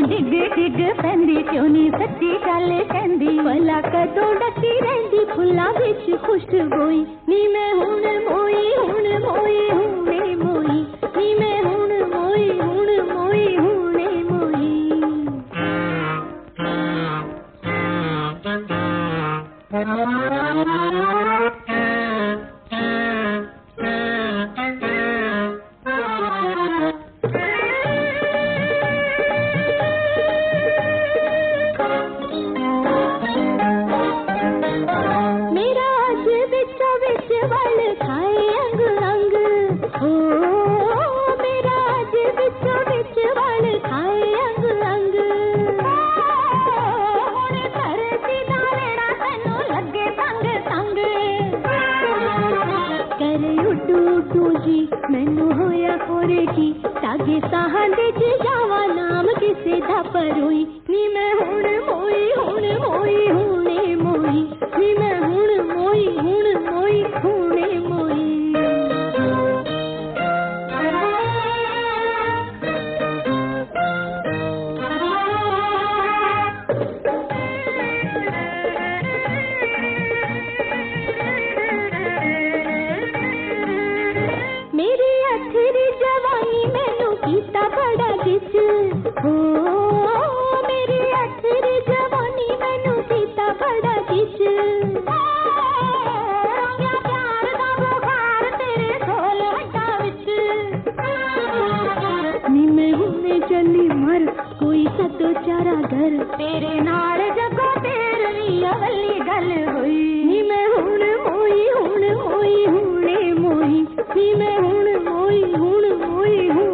डिग डिग पैंदी क्यों नी सच्ची गल कहंदी भला कदों डकी रहिंदी फुल्लां विच खुशबोई नी मैं हुण मोई हुणे मोई नी मैं हुण मोई हुणे मोई मैनू होया कोरे की तागे साहां दे जावा नाम किसे दा परोई नी मैं हुण मोई हुणे मोई नी मैं हुण मोई हुणे मोई हो मेरी आखिरी जवानी मैनू सीता बड़ा किच प्यार दा बुखार तेरे खोल हटा विच नी मैं हुणे चली मर कोई सतो चारा घर तेरे नाल जगो तेरी अवली गल होई नी मैं हुण मोई हुणे मोई नी मैं हुण मोई